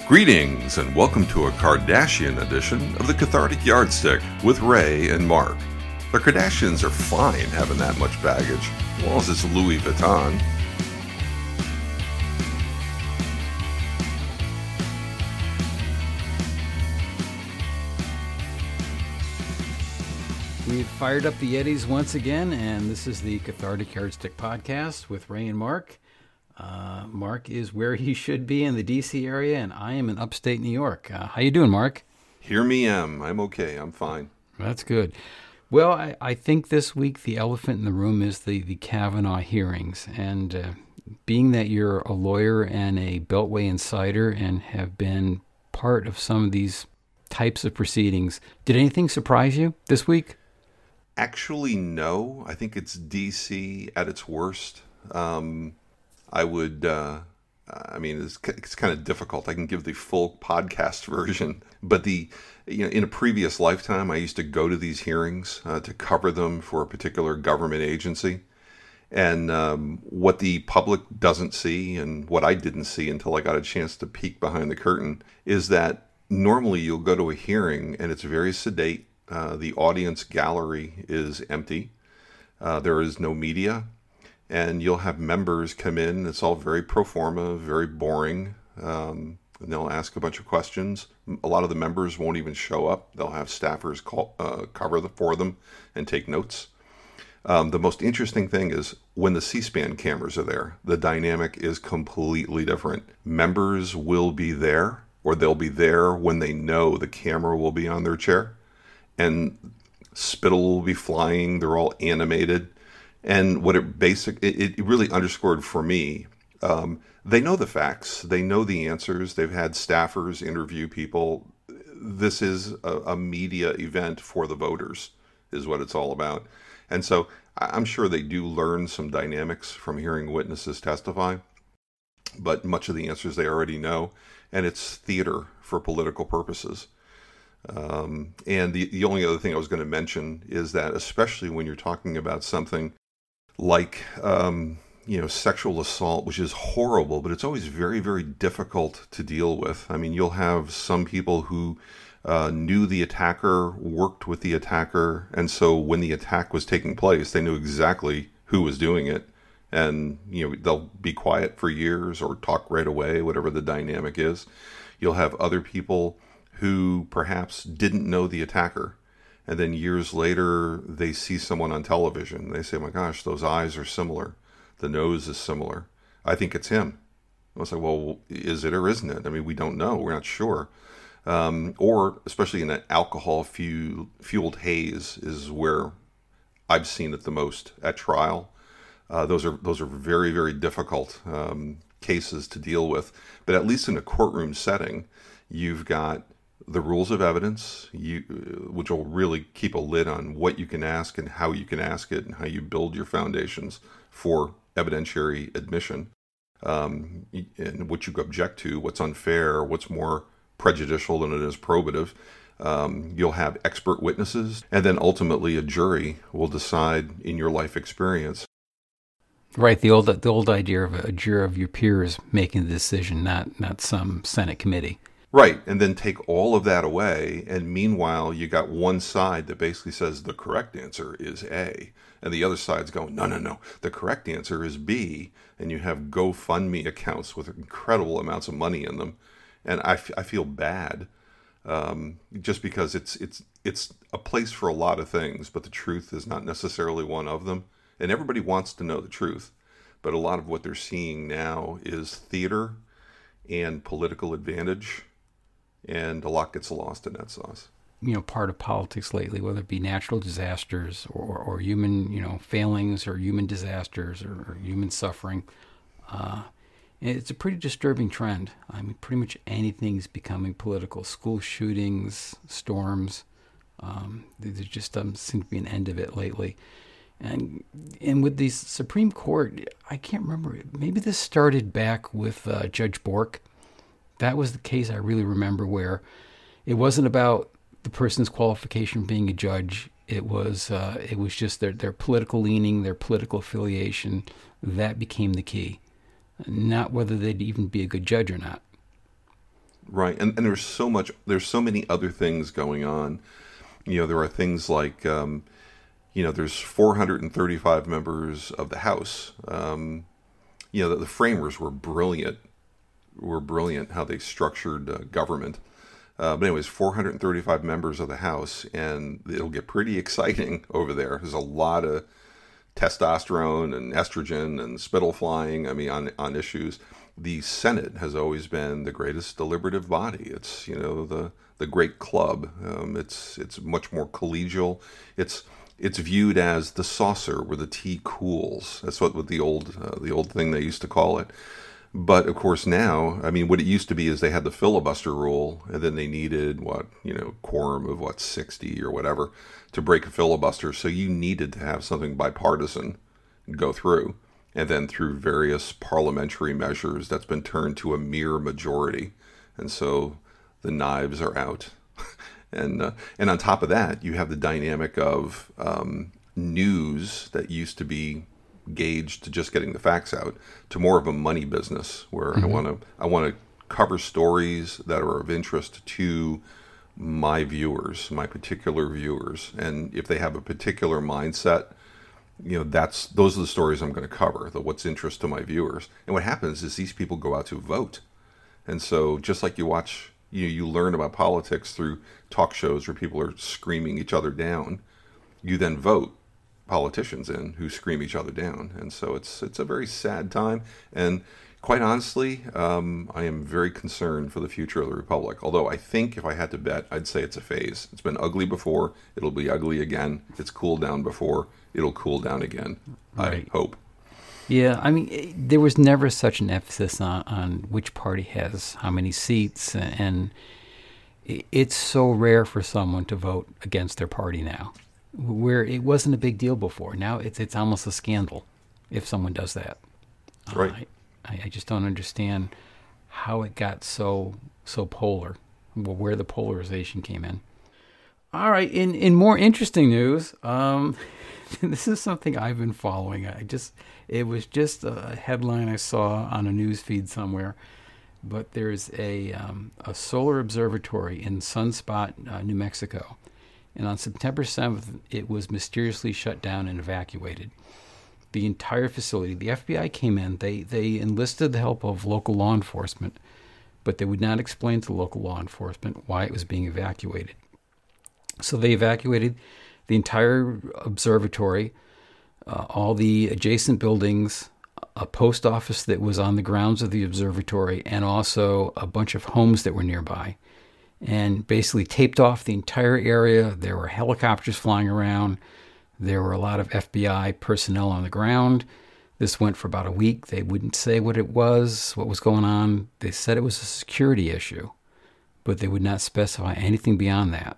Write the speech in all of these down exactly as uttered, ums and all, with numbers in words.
Greetings and welcome to a Kardashian edition of the Cathartic Yardstick with Ray and Mark. The Kardashians are fine having that much baggage, as long as it's Louis Vuitton. We've fired up the Yetis once again, and this is the Cathartic Yardstick podcast with Ray and Mark. Uh, Mark is where he should be in the D C area, and I am in upstate New York. Uh, how you doing, Mark? Hear me am. I'm okay. I'm fine. That's good. Well, I, I think this week the elephant in the room is the, the Kavanaugh hearings. And uh, being that you're a lawyer and a Beltway insider and have been part of some of these types of proceedings, did anything surprise you this week? Actually, no. I think it's D C at its worst. Um, I would, uh, I mean, it's, it's kind of difficult. I can give the full podcast version, but the, you know, in a previous lifetime, I used to go to these hearings uh, to cover them for a particular government agency. And um, what the public doesn't see, and what I didn't see until I got a chance to peek behind the curtain, is that normally you'll go to a hearing and it's very sedate. Uh, the audience gallery is empty. Uh, there is no media. And you'll have members come in. It's all very pro forma, very boring. Um, and they'll ask a bunch of questions. A lot of the members won't even show up. They'll have staffers call, uh, cover the, for them and take notes. Um, the most interesting thing is when the C-SPAN cameras are there, the dynamic is completely different. Members will be there, or they'll be there when they know the camera will be on their chair. And spittle will be flying. They're all animated. And what it basic it, it really underscored for me, um, they know the facts, they know the answers, they've had staffers interview people. This is a, a media event for the voters, is what it's all about. And so I'm sure they do learn some dynamics from hearing witnesses testify, but much of the answers they already know, and it's theater for political purposes. Um, and the, the only other thing I was going to mention is that, especially when you're talking about something like, um, you know, sexual assault, which is horrible, but it's always very, very difficult to deal with. I mean, you'll have some people who uh, knew the attacker, worked with the attacker, and so when the attack was taking place, they knew exactly who was doing it. And, you know, they'll be quiet for years or talk right away, whatever the dynamic is. You'll have other people who perhaps didn't know the attacker. And then years later, they see someone on television. They say, oh my gosh, those eyes are similar. The nose is similar. I think it's him. I was like, well, is it or isn't it? I mean, we don't know. We're not sure. Um, or especially in an alcohol-fueled haze is where I've seen it the most at trial. Uh, those are those are very, very difficult um, cases to deal with. But at least in a courtroom setting, you've got the rules of evidence, you, which will really keep a lid on what you can ask and how you can ask it and how you build your foundations for evidentiary admission, um, and what you object to, what's unfair, what's more prejudicial than it is probative. Um, you'll have expert witnesses, and then ultimately a jury will decide in your life experience. Right, the old the old idea of a jury of your peers making the decision, not not some Senate committee. Right, and then take all of that away, and meanwhile, you got one side that basically says the correct answer is A, and the other side's going, no, no, no, the correct answer is B, and you have GoFundMe accounts with incredible amounts of money in them, and I, f- I feel bad, um, just because it's it's it's a place for a lot of things, but the truth is not necessarily one of them, and everybody wants to know the truth, but a lot of what they're seeing now is theater and political advantage. And a lot gets lost in that sauce. You know, part of politics lately, whether it be natural disasters or, or human, you know, failings or human disasters or, or human suffering, uh, it's a pretty disturbing trend. I mean, pretty much anything's becoming political. School shootings, storms, um, there just doesn't seem to be an end of it lately. And and with the Supreme Court, I can't remember, maybe this started back with uh, Judge Bork. That was the case I really remember where it wasn't about the person's qualification being a judge. It was uh, it was just their, their political leaning, their political affiliation. That became the key, not whether they'd even be a good judge or not. Right. And, and there's so much, there's so many other things going on. You know, there are things like, um, you know, there's four hundred thirty-five members of the House. Um, you know, the, the framers were brilliant, were brilliant how they structured uh, government. Uh, but anyways, four hundred thirty-five members of the House, and it'll get pretty exciting over there. There's a lot of testosterone and estrogen and spittle flying, I mean, on, on issues. The Senate has always been the greatest deliberative body. It's, you know, the the great club. Um, it's it's much more collegial. It's it's viewed as the saucer where the tea cools. That's what, what the old uh, the old thing they used to call it. But of course now, I mean, what it used to be is they had the filibuster rule, and then they needed what, you know, quorum of what, sixty or whatever to break a filibuster. So you needed to have something bipartisan go through. And then through various parliamentary measures, that's been turned to a mere majority. And so the knives are out. and uh, and on top of that, you have the dynamic of um, news that used to be gauged to just getting the facts out to more of a money business, where mm-hmm. I want to I want to cover stories that are of interest to my viewers, my particular viewers. And if they have a particular mindset, you know, that's those are the stories I'm going to cover, the what's interest to my viewers. And what happens is these people go out to vote. And so just like you watch, you know, you learn about politics through talk shows where people are screaming each other down, you then vote politicians in who scream each other down. And so it's it's a very sad time. And quite honestly, um, I am very concerned for the future of the Republic. Although I think if I had to bet, I'd say it's a phase. It's been ugly before. It'll be ugly again. It's cooled down before. It'll cool down again, right. I hope. Yeah, I mean, it, there was never such an emphasis on, on which party has how many seats, and it, it's so rare for someone to vote against their party now, where it wasn't a big deal before. Now it's it's almost a scandal if someone does that. Right. Uh, I, I just don't understand how it got so so polar, where the polarization came in. All right, in, in more interesting news, um, this is something I've been following. I just it was just a headline I saw on a news feed somewhere, but there's a um, a solar observatory in Sunspot, uh, New Mexico, and on September seventh, it was mysteriously shut down and evacuated. The entire facility, the F B I came in. They they enlisted the help of local law enforcement, but they would not explain to local law enforcement why it was being evacuated. So they evacuated the entire observatory, uh, all the adjacent buildings, a post office that was on the grounds of the observatory, and also a bunch of homes that were nearby, and basically taped off the entire area. There were helicopters flying around. There were a lot of F B I personnel on the ground. This went for about a week. They wouldn't say what it was, what was going on. They said it was a security issue, but they would not specify anything beyond that.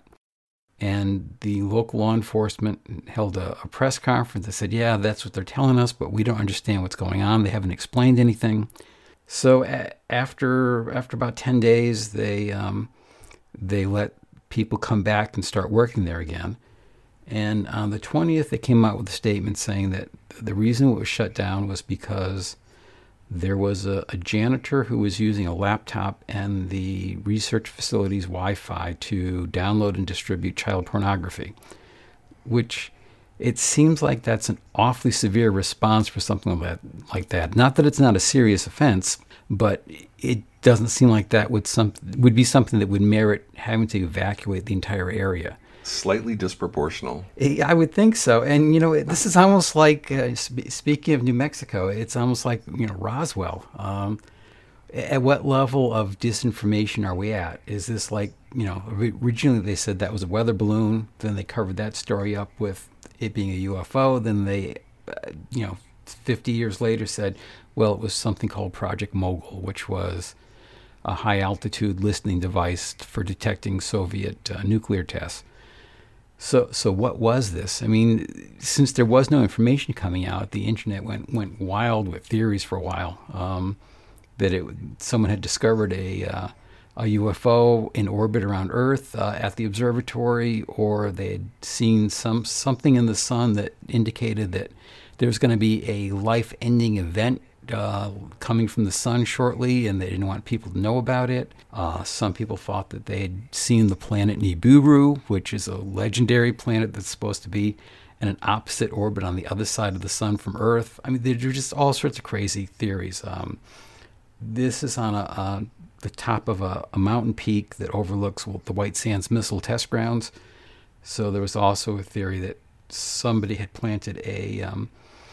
And the local law enforcement held a, a press conference that said, yeah, that's what they're telling us, but we don't understand what's going on. They haven't explained anything. So a- after after about ten days, they um, they let people come back and start working there again. And on the twentieth, they came out with a statement saying that the reason it was shut down was because there was a, a janitor who was using a laptop and the research facility's Wi-Fi to download and distribute child pornography, which it seems like that's an awfully severe response for something like that. Like that. Not that it's not a serious offense, but it doesn't seem like that would some would be something that would merit having to evacuate the entire area. Slightly disproportional. I would think so. And, you know, this is almost like, uh, sp- speaking of New Mexico, it's almost like, you know, Roswell. Um, at what level of disinformation are we at? Is this like, you know, originally they said that was a weather balloon. Then they covered that story up with it being a U F O. Then they, uh, you know, fifty years later said, well, it was something called Project Mogul, which was a high-altitude listening device for detecting Soviet uh, nuclear tests. So so what was this? I mean, since there was no information coming out, the internet went went wild with theories for a while. Um, that it someone had discovered a uh, a U F O in orbit around Earth uh, at the observatory, or they had seen some something in the sun that indicated that there was going to be a life-ending event uh, coming from the sun shortly, and they didn't want people to know about it. Uh, some people thought that they had seen the planet Nibiru, which is a legendary planet that's supposed to be in an opposite orbit on the other side of the sun from Earth. I mean, there are just all sorts of crazy theories. Um, this is on a, a, the top of a, a mountain peak that overlooks well, the White Sands missile test grounds. So there was also a theory that somebody had planted a um,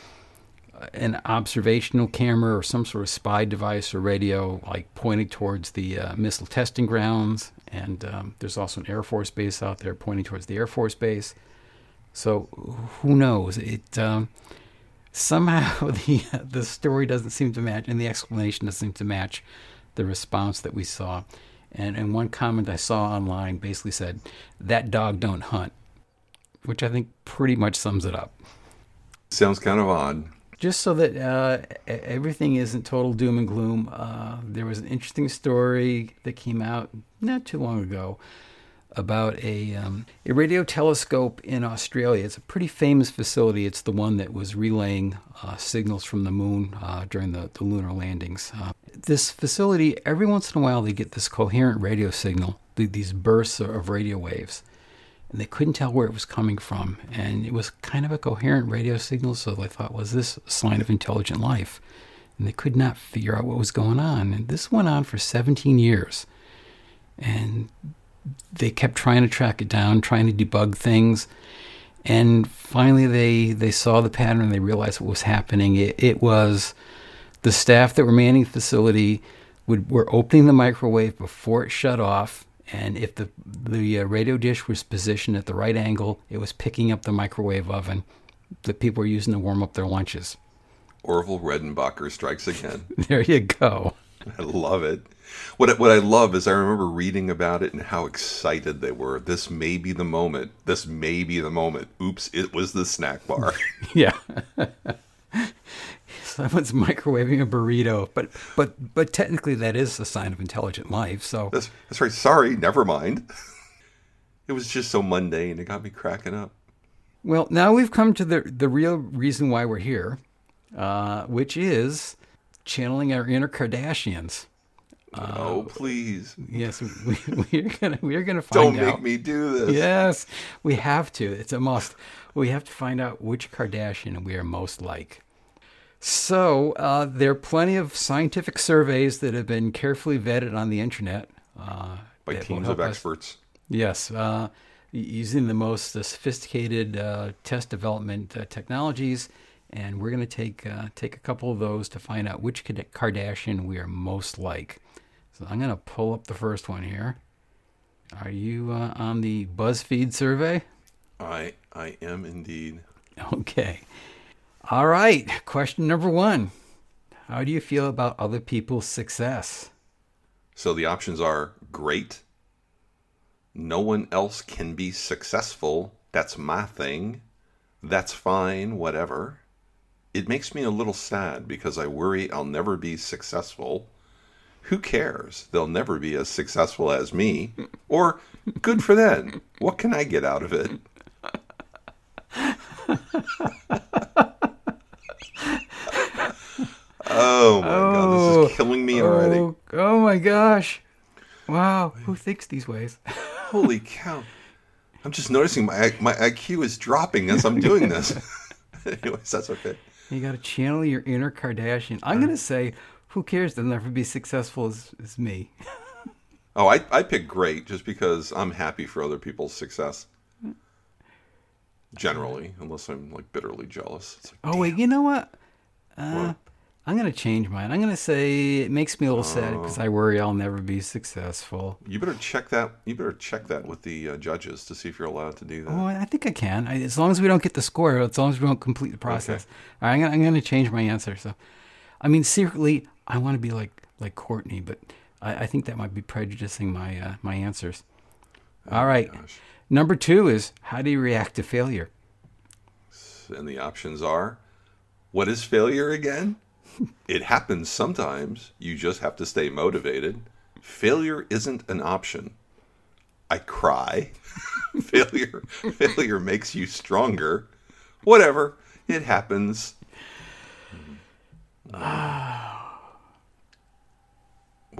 an observational camera or some sort of spy device or radio, like pointing towards the uh, missile testing grounds. And um, there's also an Air Force base out there pointing towards the Air Force base. So who knows? It um, somehow the the story doesn't seem to match, and the explanation doesn't seem to match the response that we saw. And and one comment I saw online basically said, "That dog don't hunt," which I think pretty much sums it up. Sounds kind of odd. Just so that uh, everything isn't total doom and gloom, uh, there was an interesting story that came out not too long ago about a um, a radio telescope in Australia. It's a pretty famous facility. It's the one that was relaying uh, signals from the moon uh, during the, the lunar landings. Uh, this facility, every once in a while, they get this coherent radio signal, these bursts of radio waves. And they couldn't tell where it was coming from. And it was kind of a coherent radio signal, so they thought, was this a sign of intelligent life? And they could not figure out what was going on. And this went on for seventeen years. And they kept trying to track it down, trying to debug things. And finally they, they saw the pattern and they realized what was happening. It, it was the staff that were manning the facility would, were opening the microwave before it shut off. And if the the uh, radio dish was positioned at the right angle, it was picking up the microwave oven that people were using to warm up their lunches. Orville Redenbacher strikes again. There you go. I love it. What I, what I love is I remember reading about it and how excited they were. This may be the moment. This may be the moment. Oops, it was the snack bar. Yeah. Someone's microwaving a burrito, but but but technically that is a sign of intelligent life. So that's, that's right. Sorry, never mind. It was just so mundane. It got me cracking up. Well, now we've come to the the real reason why we're here, uh, which is channeling our inner Kardashians. Oh, uh, please! Yes, we, we're gonna we're gonna find Don't out. Don't make me do this. Yes, we have to. It's a must. We have to find out which Kardashian we are most like. So uh, there are plenty of scientific surveys that have been carefully vetted on the internet uh, by teams of experts. Us, yes, uh, using the most uh, sophisticated uh, test development uh, technologies, and we're going to take uh, take a couple of those to find out which Kardashian we are most like. So I'm going to pull up the first one here. Are you uh, on the BuzzFeed survey? I I am indeed. Okay. All right. Question number one. How do you feel about other people's success? So the options are great. No one else can be successful. That's my thing. That's fine. Whatever. It makes me a little sad because I worry I'll never be successful. Who cares? They'll never be as successful as me. Or good for them. What can I get out of it? Oh my oh, god, this is killing me already. Oh, oh my gosh. Wow, who thinks these ways? Holy cow. I'm just noticing my my I Q is dropping as I'm doing this. Anyways, that's okay. You got to channel your inner Kardashian. I'm going to say, who cares? They'll never be successful as, as me. Oh, I, I pick great just because I'm happy for other people's success. Generally, unless I'm like bitterly jealous. It's like, oh, damn. wait, you know what? Uh, what? I'm going to change mine. I'm going to say it makes me a little oh. sad because I worry I'll never be successful. You better check that. You better check that with the uh, judges to see if you're allowed to do that. Oh, I think I can. I, as long as we don't get the score, as long as we don't complete the process. Okay. All right, I'm going to change my answer. So, I mean, secretly, I want to be like like Courtney, but I, I think that might be prejudicing my uh, my answers. Oh All right. Gosh. Number two is, how do you react to failure? And the options are, what is failure again? It happens sometimes. You just have to stay motivated. Failure isn't an option. I cry. failure failure makes you stronger. Whatever. It happens. Ah.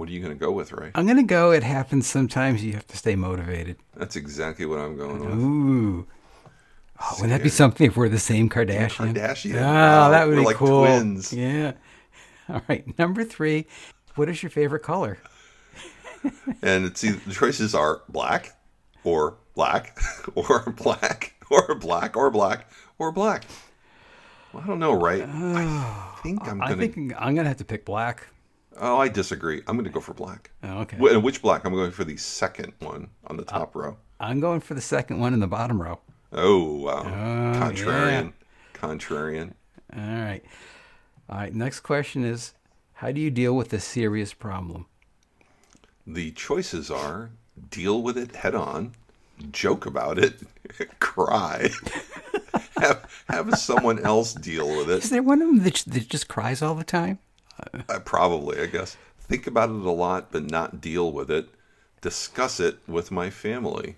are you going to go with, Ray? I'm going to go, it happens sometimes you have to stay motivated. That's exactly what I'm going with. Ooh. Oh, wouldn't that be something if we're the same Kardashian? Kardashian. Oh, Wow, that would we're be like cool. twins. Yeah. All right. Number three. What is your favorite color? And it's either, the choices are black or black or black or black or black or black. Well, I don't know, right? I think I'm I going think to... I'm going to have to pick black. Oh, I disagree. I'm going to go for black. Oh, okay. Wh- And which black? I'm going for the second one on the top row. I'm going for the second one in the bottom row. Oh, wow. Oh, Contrarian. Contrarian. All right. All right. Next question is, how do you deal with a serious problem? The choices are deal with it head on, joke about it, cry, have, have someone else deal with it. Is there one of them that, that just cries all the time? Uh, probably, I guess. Think about it a lot, but not deal with it. Discuss it with my family.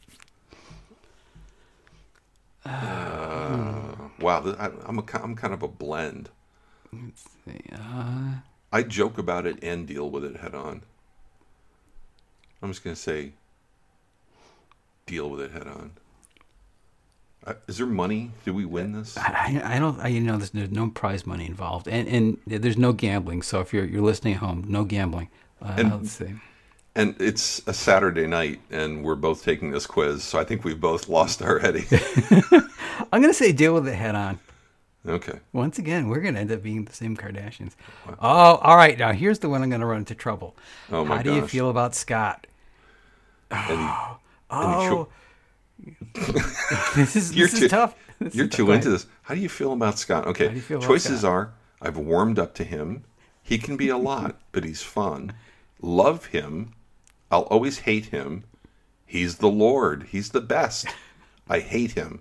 Uh, wow, th- I, I'm, a, ki- I'm kind of a blend. Let's see. Uh, I joke about it and deal with it head on. I'm just going to say deal with it head on. Uh, is there money? Do we win this? I, I don't. I, you know, there's, there's no prize money involved, and and there's no gambling. So if you're you're listening at home, no gambling. Uh, And- let's see. And it's a Saturday night, and we're both taking this quiz, so I think we've both lost already. I'm going to say deal with it head on. Okay. Once again, we're going to end up being the same Kardashians. Wow. Oh, all right. Now here's the one I'm going to run into trouble. Oh my How do you gosh. feel about Scott? And he- Oh, and he this is You're this too- is tough. This You're is too tough. into this. How do you feel about Scott? Okay. How do you feel about Choices Scott? are I've warmed up to him. He can be a lot, but he's fun. Love him. I'll always hate him. He's the Lord. He's the best. I hate him.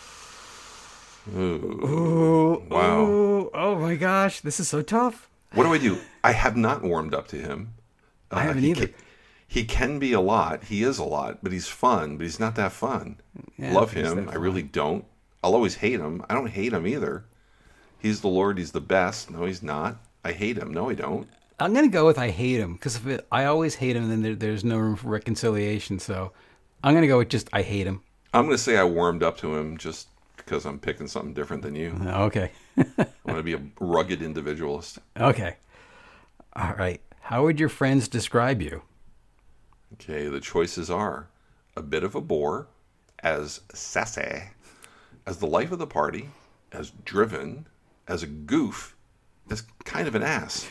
Ooh. Ooh, Wow. ooh, oh my gosh, this is so tough. What do I do? I have not warmed up to him. Uh, I haven't he either. Can, he can be a lot. He is a lot, but he's fun. But he's not that fun. Yeah, Love he's him. that I really don't. I'll always hate him. I don't hate him either. He's the Lord. He's the best. No, he's not. I hate him. No, I don't. I'm going to go with I hate him because if it, I always hate him, then there, there's no room for reconciliation. So I'm going to go with just I hate him. I'm going to say I warmed up to him just because I'm picking something different than you. Okay. I want to be a rugged individualist. Okay. All right. How would your friends describe you? Okay, the choices are a bit of a bore, as sassy, as the life of the party, as driven, as a goof, as kind of an ass.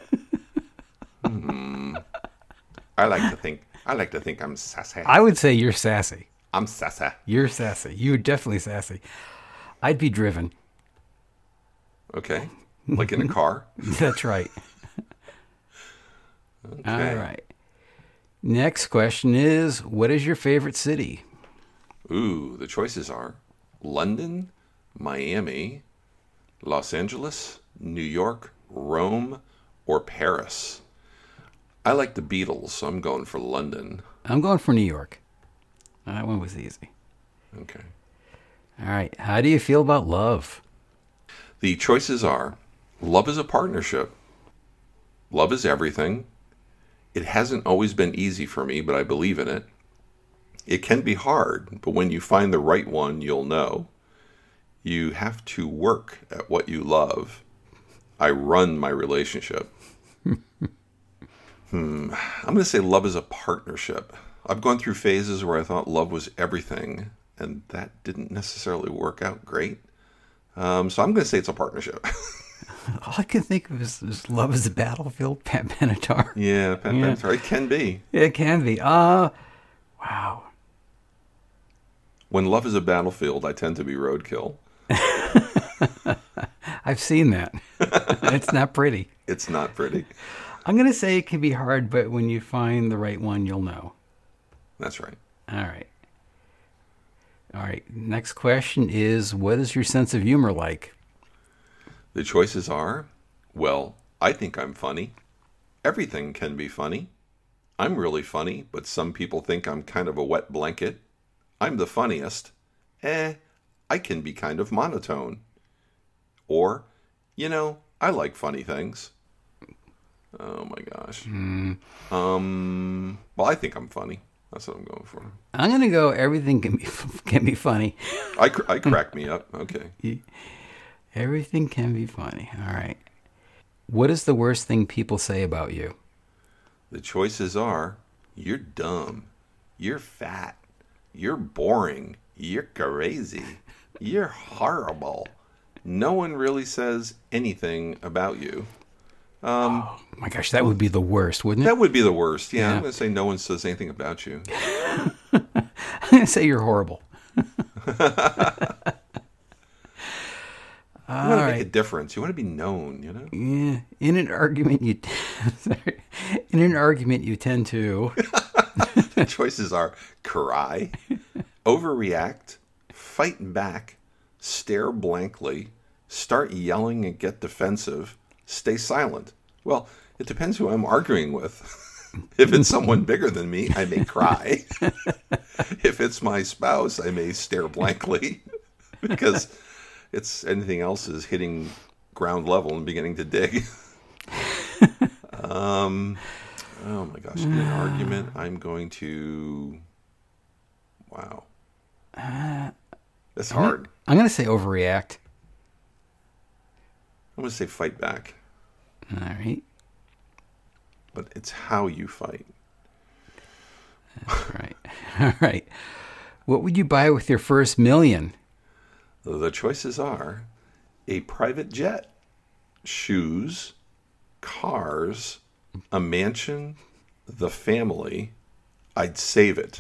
hmm. I like to think I like to think I'm sassy. I would say you're sassy. I'm sassy. You're sassy. You're definitely sassy. I'd be driven. Okay, like in a car. That's right. Okay. All right. Next question is, what is your favorite city? Ooh, the choices are London, Miami, Los Angeles, New York, Rome, or Paris. I like the Beatles, so I'm going for London. I'm going for New York. That one was easy. Okay. All right. How do you feel about love? The choices are love is a partnership. Love is everything. It hasn't always been easy for me, but I believe in it. It can be hard, but when you find the right one, you'll know. You have to work at what you love. I run my relationship. hmm. I'm going to say love is a partnership. I've gone through phases where I thought love was everything, and that didn't necessarily work out great. Um, so I'm going to say it's a partnership. All I can think of is, is love is a battlefield, Pat Benatar. yeah, Pat Yeah. Benatar. It can be. It can be. Uh, wow. When love is a battlefield, I tend to be roadkill. I've seen that. It's not pretty. It's not pretty. I'm going to say it can be hard, but when you find the right one, you'll know. That's right. All right. All right. Next question is, what is your sense of humor like? The choices are, well, I think I'm funny. Everything can be funny. I'm really funny, but some people think I'm kind of a wet blanket. I'm the funniest. Eh, I can be kind of monotone. Or, you know, I like funny things. Oh my gosh. Mm. Um. Well, I think I'm funny. That's what I'm going for. I'm gonna go. Everything can be can be funny. I cr- I crack me up. Okay. Everything can be funny. All right. What is the worst thing people say about you? The choices are: you're dumb, you're fat, you're boring, you're crazy, you're horrible. No one really says anything about you. Um, oh my gosh, that would be the worst, wouldn't it? That would be the worst. Yeah, Yeah. I'm going to say no one says anything about you. I'm gonna say you're horrible. You want to make a difference. You want to be known, you know? Yeah. In an argument, you sorry. In an argument, you tend to. The choices are cry, overreact, fight back, stare blankly, start yelling and get defensive, stay silent. Well, it depends who I'm arguing with. If it's someone bigger than me, I may cry. If it's my spouse, I may stare blankly because it's anything else is hitting ground level and beginning to dig. um, oh my gosh, in an argument, I'm going to. Wow, that's hard. I'm going to say overreact. I'm going to say fight back, All right. but it's how you fight. That's right. All right. What would you buy with your first million? The choices are a private jet, shoes, cars, a mansion, the family. I'd save it.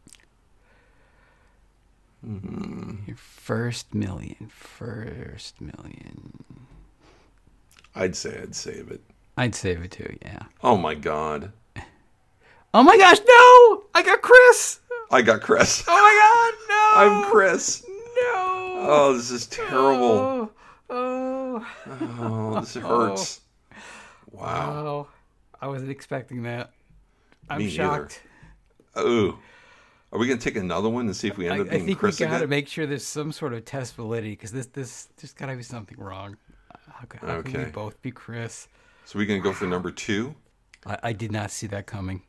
Hmm. Your first million. First million. I'd say I'd save it. I'd save it too, yeah. Oh my God. Oh my gosh, no! I got Chris! I got Chris. Oh my God, no! I'm Chris. No! Oh, this is terrible. Oh, oh, Oh, this hurts. Wow. oh. I wasn't expecting that. I'm Me neither. shocked. Oh. Are we going to take another one and see if we end I, up I being think Chris we got to again? make sure there's some sort of test validity because this, this, there's got to be something wrong. How, can- how can we Okay. both be Chris? So we're going to go for number two? I, I did not see that coming.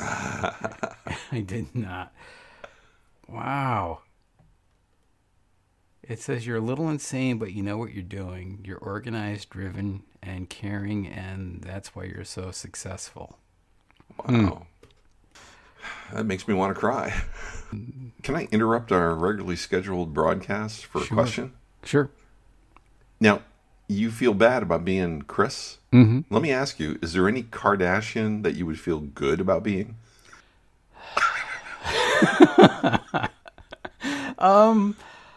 I did not. Wow. It says you're a little insane, but you know what you're doing. You're organized, driven, and caring, and that's why you're so successful. Wow. That makes me want to cry. Can I interrupt our regularly scheduled broadcast for a Sure. question? Sure. Now, you feel bad about being Chris? Mm-hmm. Let me ask you, is there any Kardashian that you would feel good about being? Um,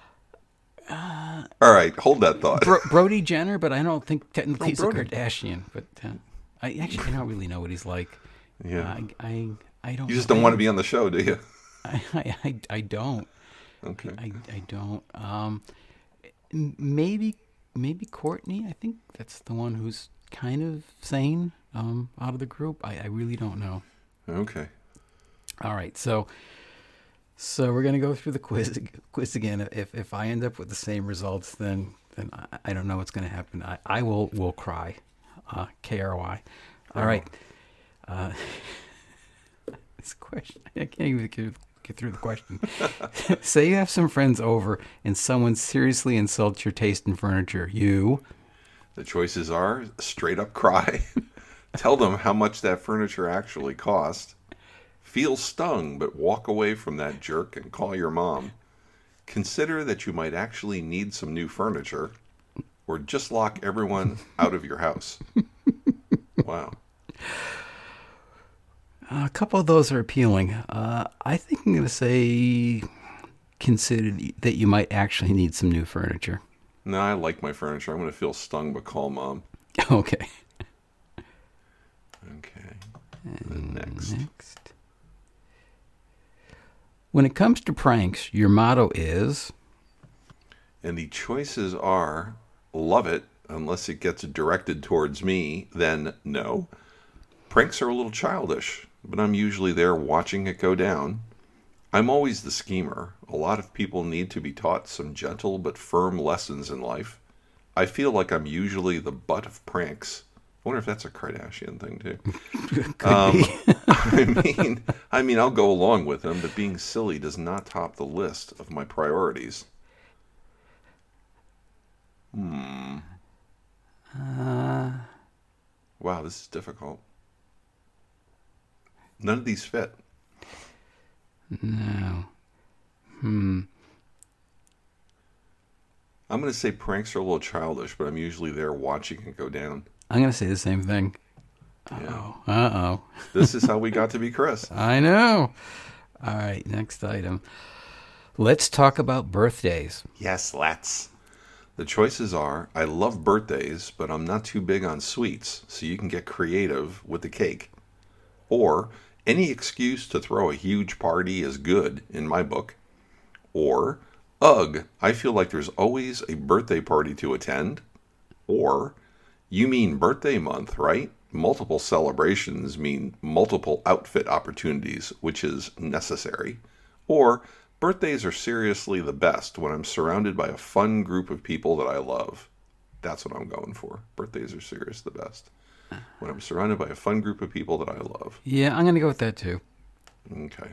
All right, hold that thought. Bro- Brody Jenner, but I don't think technically Oh, he's Brody. a Kardashian. But uh, I actually I don't really know what he's like. Yeah. I I, I don't. You just don't want to be on the show, do you? I I, I, I don't. Okay. I, I don't. Um, m- maybe maybe Courtney. I think that's the one who's kind of sane um, out of the group. I, I really don't know. Okay. All right, so so we're gonna go through the quiz quiz again. If if I end up with the same results, then then I, I don't know what's gonna happen. I, I will will cry. Uh, K R Y. All Oh. right. Uh, this question I can't even get, get through the question. Say you have some friends over and someone seriously insults your taste in furniture. You The choices are straight up cry. Tell them how much that furniture actually cost. Feel stung, but walk away from that jerk and call your mom. Consider that you might actually need some new furniture, or just lock everyone out of your house. Wow. a couple of those are appealing. Uh, I think I'm going to say consider that you might actually need some new furniture. No, I like my furniture. I'm going to feel stung, but call mom. Okay. Okay. And next. Next. When it comes to pranks, your motto is And the choices are love it, unless it gets directed towards me, then no. Pranks are a little childish, but I'm usually there watching it go down. I'm always the schemer. A lot of people need to be taught some gentle but firm lessons in life. I feel like I'm usually the butt of pranks, wonder if that's a Kardashian thing too. Could Um, be. I mean, I mean, I'll go along with them, but being silly does not top the list of my priorities. Hmm. Uh, Wow, this is difficult. None of these fit. no. Hmm. I'm going to say pranks are a little childish, but I'm usually there watching it go down. I'm going to say the same thing. Yeah. Uh-oh. Uh-oh. This is how we got to be Chris. I know. All right, next item. Let's talk about birthdays. Yes, let's. The choices are, I love birthdays, but I'm not too big on sweets, so you can get creative with the cake. Or, any excuse to throw a huge party is good, in my book. Or, ugh, I feel like there's always a birthday party to attend. Or, you mean birthday month, right? Multiple celebrations mean multiple outfit opportunities, which is necessary. Or, birthdays are seriously the best when I'm surrounded by a fun group of people that I love. That's what I'm going for. Birthdays are serious the best. When I'm surrounded by a fun group of people that I love. Yeah, I'm going to go with that too. Okay.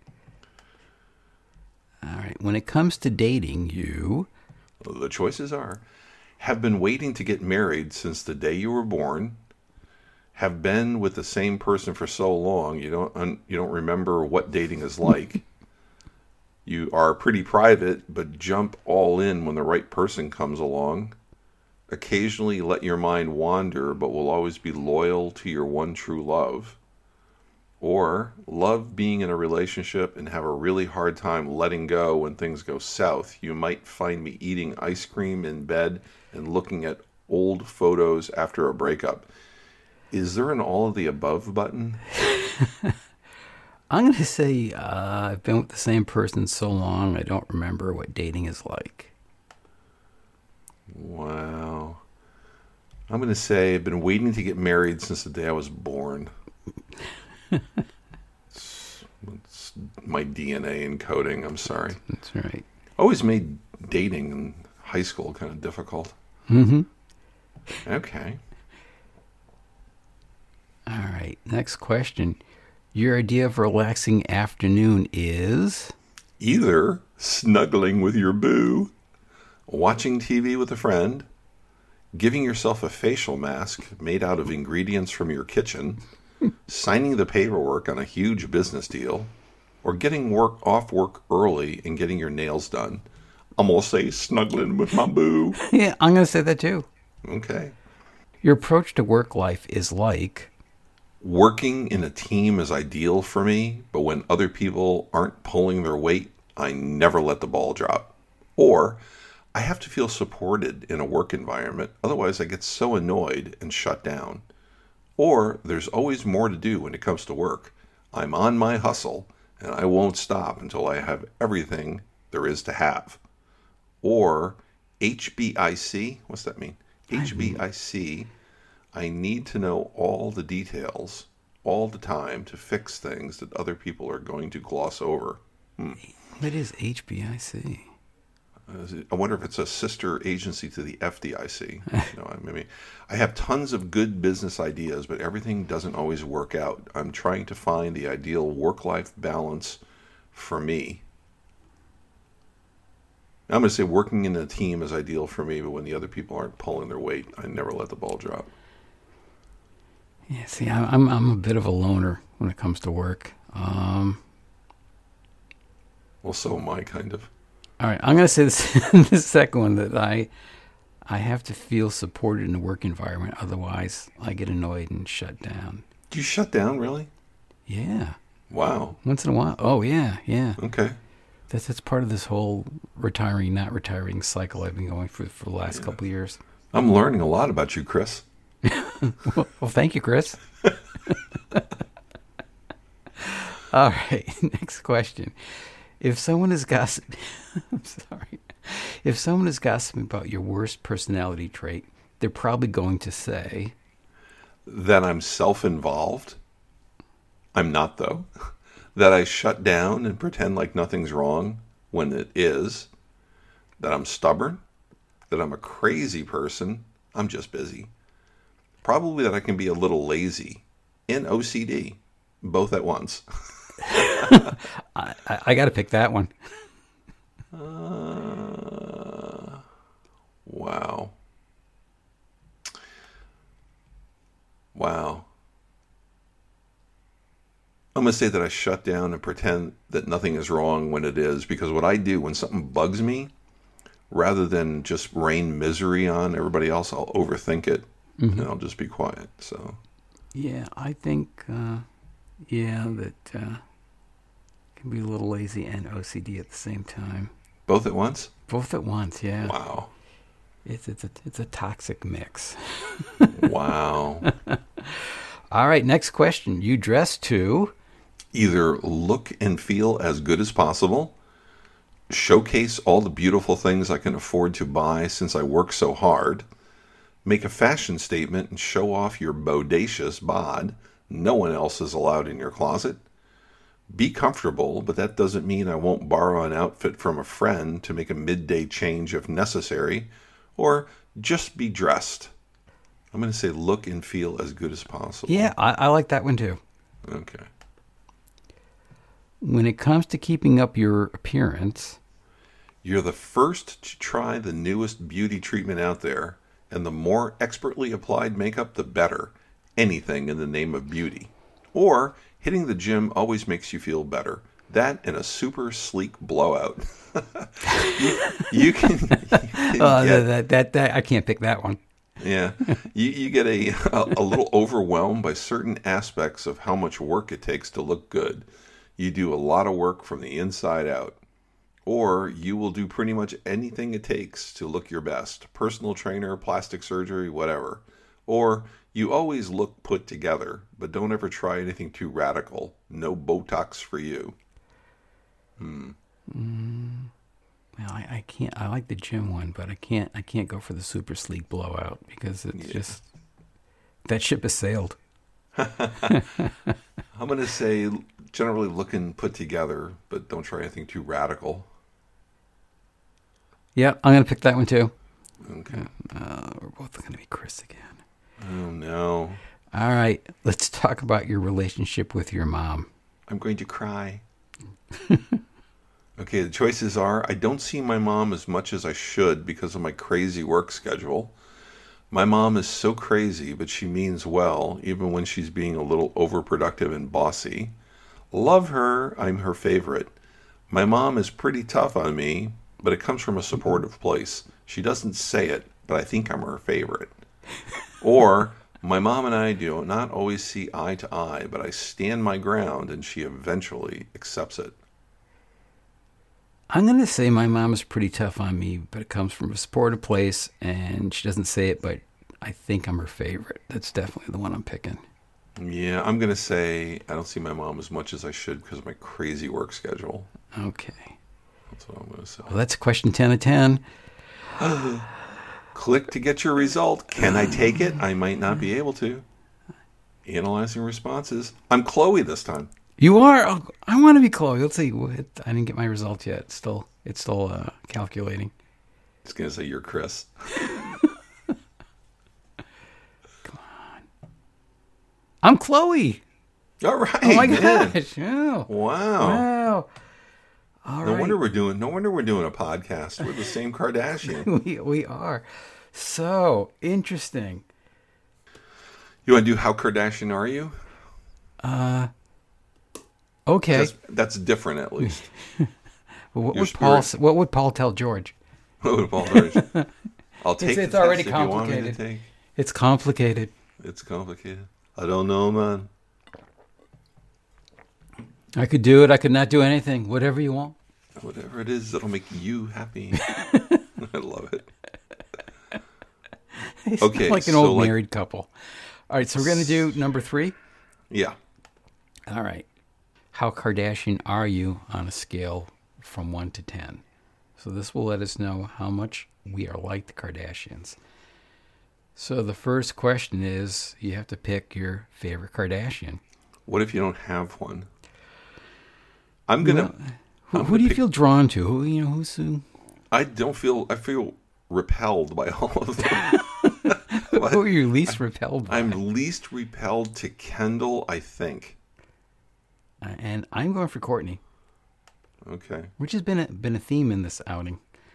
All right. When it comes to dating, you... The choices are, have been waiting to get married since the day you were born, have been with the same person for so long you don't un, you don't remember what dating is like. You are pretty private, but jump all in when the right person comes along. Occasionally let your mind wander, but will always be loyal to your one true love. Or love being in a relationship and have a really hard time letting go when things go south. You might find me eating ice cream in bed and looking at old photos after a breakup. Is there an all of the above button? I'm going to say uh, I've been with the same person so long, I don't remember what dating is like. Wow. I'm going to say I've been waiting to get married since the day I was born. it's, it's my D N A encoding. I'm sorry. That's right. Always made dating in high school kind of difficult. Mm-hmm. Okay. All right. Next question. Your idea of a relaxing afternoon is? Either snuggling with your boo, watching T V with a friend, giving yourself a facial mask made out of ingredients from your kitchen, signing the paperwork on a huge business deal, or getting work off work early and getting your nails done. I'm going to say snuggling with my boo. Yeah, I'm going to say that too. Okay. Your approach to work life is like? Working in a team is ideal for me, but when other people aren't pulling their weight, I never let the ball drop. Or, I have to feel supported in a work environment, otherwise I get so annoyed and shut down. Or, there's always more to do when it comes to work. I'm on my hustle, and I won't stop until I have everything there is to have. Or, H B I C, what's that mean? H B I C, I need to know all the details, all the time, to fix things that other people are going to gloss over. Hmm. What is H B I C? I wonder if it's a sister agency to the F D I C. You know, I mean, I have tons of good business ideas, but everything doesn't always work out. I'm trying to find the ideal work-life balance for me. I'm going to say working in a team is ideal for me, but when the other people aren't pulling their weight, I never let the ball drop. Yeah, see, I'm I'm a bit of a loner when it comes to work. Um, well, so am I, kind of. All right, I'm going to say this, the second one, that I I have to feel supported in the work environment. Otherwise, I get annoyed and shut down. Do you shut down, really? Yeah. Wow. Once in a while. Oh, yeah, yeah. Okay. That's that's part of this whole retiring, not retiring cycle I've been going through for the last yeah. couple of years. I'm learning a lot about you, Chris. well, well, thank you, Chris. All right, next question. If someone is gossiping, I'm sorry. If someone is gossiping about your worst personality trait, they're probably going to say that I'm self-involved. I'm not, though. That I shut down and pretend like nothing's wrong when it is. That I'm stubborn. That I'm a crazy person. I'm just busy. Probably that I can be a little lazy and O C D, both at once. I, I, I got to pick that one. Uh, wow. Wow. I'm going to say that I shut down and pretend that nothing is wrong when it is, because what I do when something bugs me, rather than just rain misery on everybody else, I'll overthink it, mm-hmm. and I'll just be quiet. So, yeah, I think, uh, yeah, that uh, can be a little lazy and O C D at the same time. Both at once? Both at once, yeah. Wow. It's it's a it's a toxic mix. Wow. All right, next question. You dress to either look and feel as good as possible, showcase all the beautiful things I can afford to buy since I work so hard, make a fashion statement and show off your bodacious bod no one else is allowed in your closet, be comfortable, but that doesn't mean I won't borrow an outfit from a friend to make a midday change if necessary, or just be dressed. I'm going to say look and feel as good as possible. Yeah, I, I like that one too. Okay. When it comes to keeping up your appearance, you're the first to try the newest beauty treatment out there, and the more expertly applied makeup, the better. Anything in the name of beauty. Or hitting the gym always makes you feel better. That and a super sleek blowout. you, you can. You can uh, get, that, that that I can't pick that one. Yeah, you you get a, a a little overwhelmed by certain aspects of how much work it takes to look good. You do a lot of work from the inside out. Or you will do pretty much anything it takes to look your best. Personal trainer, plastic surgery, whatever. Or you always look put together, but don't ever try anything too radical. No Botox for you. Hmm. Mm, well, I, I can't. I like the gym one, but I can't. I can't go for the super sleek blowout because it's yeah. just that ship has sailed. I'm going to say generally looking put together, but don't try anything too radical. Yeah, I'm going to pick that one too. Okay. Uh, we're both going to be Chris again. Oh, no. All right. Let's talk about your relationship with your mom. I'm going to cry. Okay, the choices are, I don't see my mom as much as I should because of my crazy work schedule. My mom is so crazy, but she means well, even when she's being a little overproductive and bossy. Love her. I'm her favorite. My mom is pretty tough on me, but it comes from a supportive place. She doesn't say it, but I think I'm her favorite. Or, my mom and I do not always see eye to eye, but I stand my ground and she eventually accepts it. I'm going to say my mom is pretty tough on me, but it comes from a supportive place, and she doesn't say it, but I think I'm her favorite. That's definitely the one I'm picking. Yeah, I'm going to say I don't see my mom as much as I should because of my crazy work schedule. Okay. That's what I'm going to say. Well, that's question ten of ten. Click to get your result. Can I take it? I might not be able to. Analyzing responses. I'm Chloe this time. You are? Oh, I want to be Chloe. Let's see. I didn't get my result yet. It's still, it's still uh, calculating. I was going to say you're Chris. Come on. I'm Chloe. All right. Oh my man. gosh. Oh. Wow. Wow. All no right. wonder we're doing. No wonder we're doing a podcast. We're the same Kardashian. we we are. So interesting. You want to do How Kardashian Are You? Uh. Okay. That's, that's different, at least. Well, what Your would Paul? spirit. What would Paul tell George? What would Paul tell? I'll take. It's, the it's already test if you want me to complicated. take. It's complicated. It's complicated. I don't know, man. I could do it. I could not do anything. Whatever you want. Whatever it is that'll make you happy. I love it. It's Okay, like an so old like- married couple. All right, so we're gonna do number three. Yeah. All right. How Kardashian are you on a scale from one to ten? So this will let us know how much we are like the Kardashians. So the first question is, you have to pick your favorite Kardashian. What if you don't have one? I'm gonna. Well, who, I'm who gonna do you pick- feel drawn to? Who you know? Who's who? I don't feel. I feel repelled by all of them. Who are you least repelled by? I'm least repelled to Kendall, I think. Uh, and I'm going for Courtney. Okay. Which has been a, been a theme in this outing.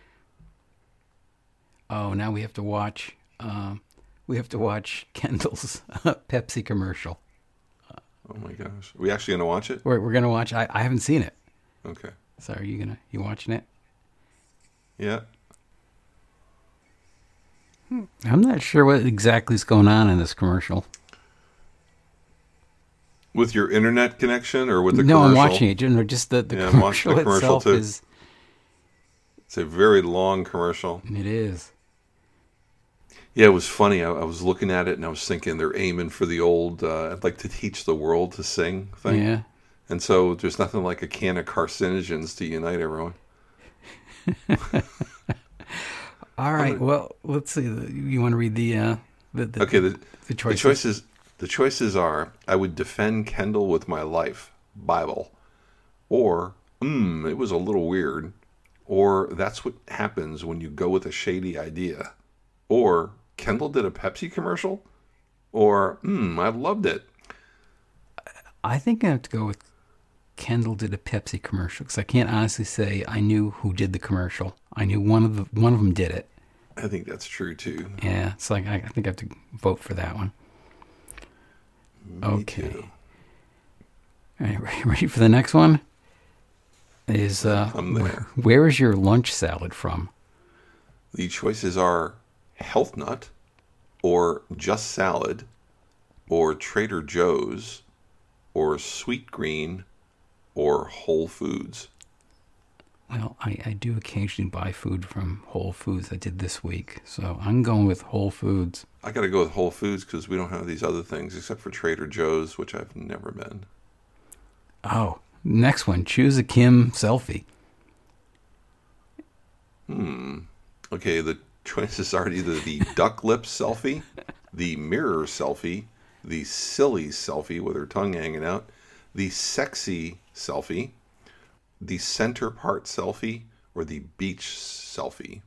Oh, now we have to watch. Uh, we have to watch Kendall's Pepsi commercial. Oh my gosh, are we actually gonna watch it? We're we're gonna watch. I, I haven't seen it. Okay. So are you gonna you watching it? Yeah. I'm not sure what exactly is going on in this commercial. With your internet connection or with the no, commercial? I'm watching it. You know, just the, the Yeah, I'm commercial, watching the commercial itself too. is. It's a very long commercial. It is. Yeah, it was funny. I, I was looking at it and I was thinking they're aiming for the old uh, "I'd like to teach the world to sing" thing. Yeah. And so there's nothing like a can of carcinogens to unite everyone. All right. Well, let's see. You want to read the uh, the, the Okay, the, the choices? the choices the choices are: I would defend Kendall with my life, Bible, or mm, it was a little weird, or that's what happens when you go with a shady idea, or Kendall did a Pepsi commercial, or mm, I loved it. I think I have to go with Kendall did a Pepsi commercial because I can't honestly say I knew who did the commercial. I knew one of the one of them did it. I think that's true too. Yeah, it's like I, I think I have to vote for that one. Me Okay. too. All right, ready, ready for the next one? Is uh, I'm there. Where is your lunch salad from? The choices are Health Nut, or Just Salad, or Trader Joe's, or Sweet Green, or Whole Foods. Well, I, I do occasionally buy food from Whole Foods. I did this week, so I'm going with Whole Foods. I got to go with Whole Foods because we don't have these other things except for Trader Joe's, which I've never been. Oh, next one. Choose a Kim selfie. Hmm. Okay, the choices are either the duck lip selfie, the mirror selfie, the silly selfie with her tongue hanging out, the sexy selfie, the center part selfie, or the beach selfie.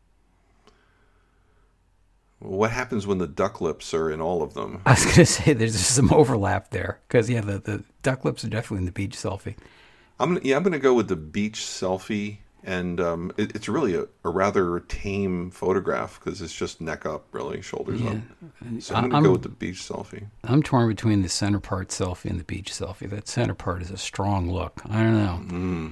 What happens when the duck lips are in all of them? I was going to say there's just some overlap there because, yeah, the, the duck lips are definitely in the beach selfie. I'm gonna, yeah, I'm going to go with the beach selfie, and um, it, it's really a, a rather tame photograph because it's just neck up, really, shoulders Yeah. up. So I'm going I'm- to go with the beach selfie. I'm torn between the center part selfie and the beach selfie. That center part is a strong look. I don't know. Mm.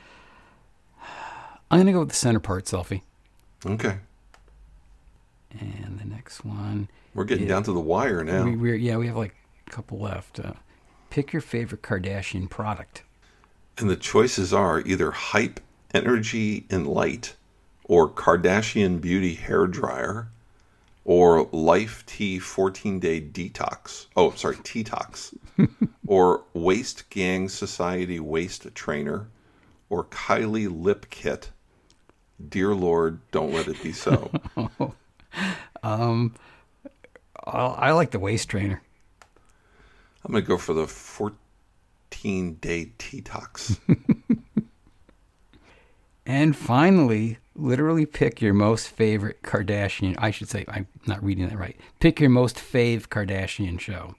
I'm going to go with the center part selfie. Okay. And the next one. We're getting Yeah. down to the wire now. We, we're, yeah, we have like a couple left. Uh, pick your favorite Kardashian product. And the choices are either Hype Energy and Light, or Kardashian Beauty Hair Dryer, or Life Tea fourteen day Detox. Oh, sorry, Detox. Or Waist Gang Society Waist Trainer, or Kylie Lip Kit. Dear Lord, don't let it be so. um, I'll, I like the waist trainer. I'm going to go for the fourteen day Detox. And finally, literally pick your most favorite Kardashian. I should say, I'm not reading that right. Pick your most fave Kardashian show.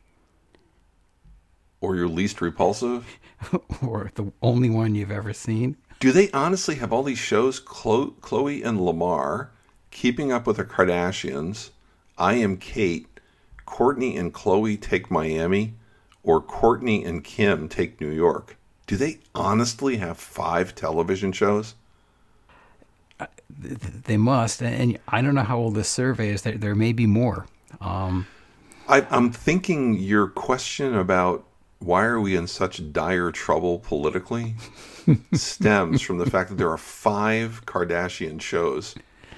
Or your least repulsive. Or the only one you've ever seen. Do they honestly have all these shows? Chloe, Chloe and Lamar, Keeping Up with the Kardashians, I Am Kate, Courtney and Chloe Take Miami, or Courtney and Kim Take New York. Do they honestly have five television shows? Uh, th- they must. And I don't know how old this survey is. There, there may be more. Um, I, I'm thinking your question about why are we in such dire trouble politically stems from the fact that there are five Kardashian shows.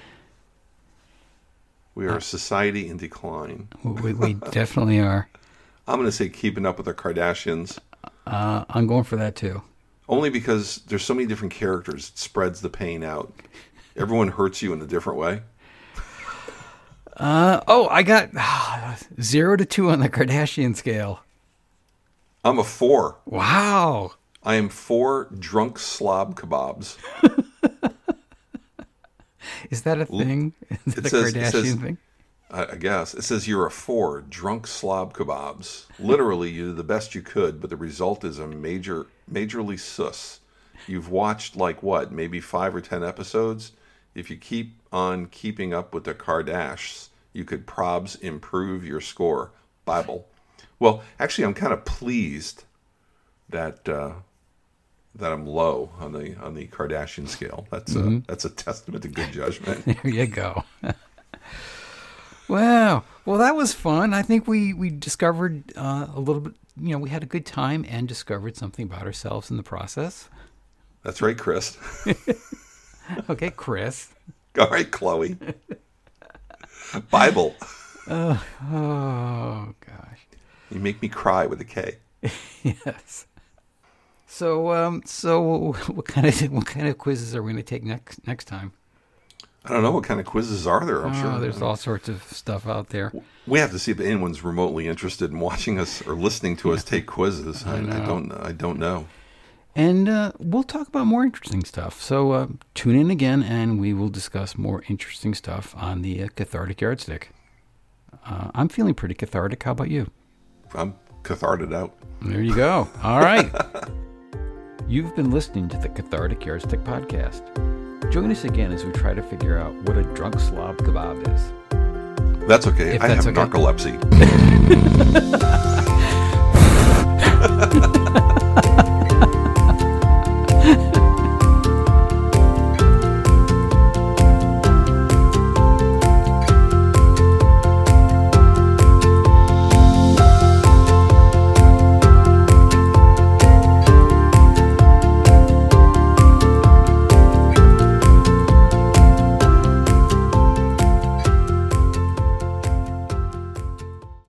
We are a society in decline. we, we definitely are. I'm going to say Keeping Up with the Kardashians. Uh, I'm going for that too. Only because there's so many different characters. It spreads the pain out. Everyone hurts you in a different way. Uh, oh, I got uh, zero to two on the Kardashian scale. I'm a four. Wow. I am four drunk slob kebabs. Is that a thing? Is that It a says- it Kardashian says- thing? I, I guess. It says you're a four, drunk slob kebabs. Literally, you did the best you could, but the result is a major, majorly sus. You've watched, like, what, maybe five or ten episodes? If you keep on keeping up with the Kardashians, you could probs improve your score. Bible. Well, actually, I'm kind of pleased that uh, that I'm low on the on the Kardashian scale. That's a, mm-hmm. that's a testament to good judgment. There you go. Wow. Well, that was fun. I think we we discovered uh, a little bit. You know, we had a good time and discovered something about ourselves in the process. That's right, Chris. Okay, Chris. All right, Chloe. Bible. Uh, oh gosh. You make me cry with a K. Yes. So, um, so what kind of what kind of quizzes are we going to take next next time? I don't know what kind of quizzes are there. I'm oh, sure there's all sorts of stuff out there. We have to see if anyone's remotely interested in watching us or listening to us take quizzes. I, I, I don't. I don't know. And uh, we'll talk about more interesting stuff. So uh, tune in again, and we will discuss more interesting stuff on the uh, Cathartic Yardstick. Uh, I'm feeling pretty cathartic. How about you? I'm catharted out. There you go. All right. You've been listening to the Cathartic Yardstick Podcast. Join us again as we try to figure out what a drunk slob kebab is. That's okay. If I that's have okay. narcolepsy.